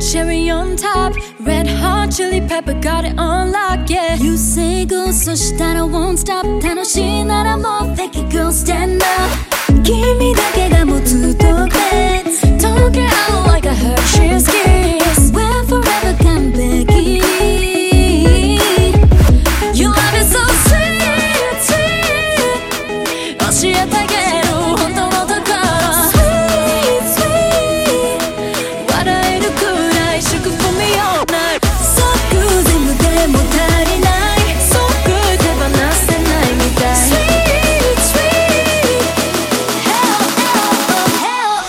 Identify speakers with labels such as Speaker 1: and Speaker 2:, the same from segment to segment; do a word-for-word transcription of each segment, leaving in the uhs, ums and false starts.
Speaker 1: Cherry on top, red hot chili pepper got it on lock, yeah. You say go, そしたら won't stop 楽しいならもう fake it girl stand up 君だけがもうずっと Let's talk it out like a Hershey's kiss We're forever come begging You love it so sweet, sweet 教えてあげる本当のところ Sweet, sweet 笑えるくらい祝福見ような So good 全部でも足りない So good 手放せないみたい Sweet, sweet Hell, hell, hell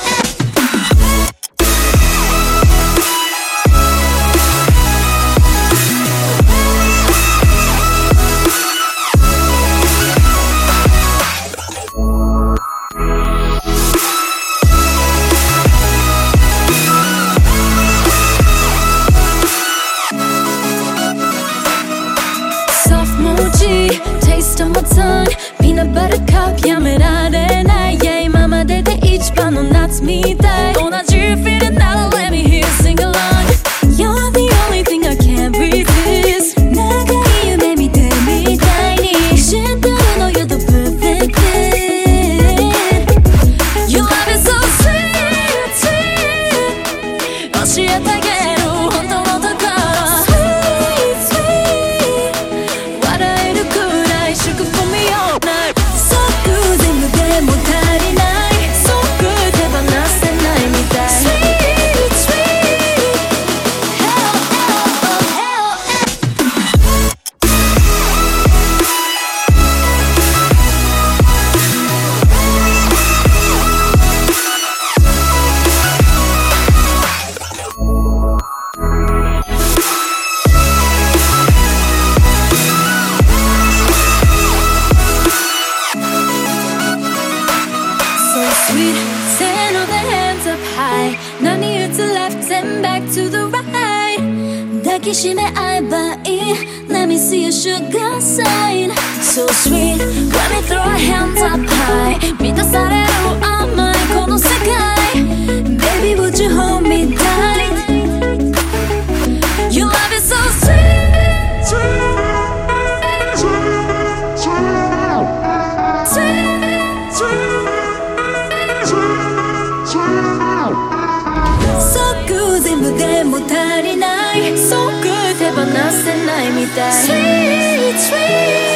Speaker 1: Soft mochi, taste on my tongue Peanut butter cup やめられない Yeah 今までで一番の夏みたい同じ feeling なら Let me hear you sing along You're the only thing I can't resist 長い夢見てみたいに知ってるの You're the perfect fit You love it so sweet, sweet 教えてあげる本当のところ Sweet, sweet 笑えるくらい祝福見ような So good 全部でも足りない So good 手放せないみたい Sweet, sweet Hell, hell, hell So sweet, stand on the hands up high 何打つ left and back to the right 抱きしめ合えばいい Let me see your sugar sign So sweet, when we throw our hands up high 満たされる甘いこの世界 Baby would you hold me tight You love it so sweet So good 全部でも足りない So good 手放せないみたい Sweet, sweet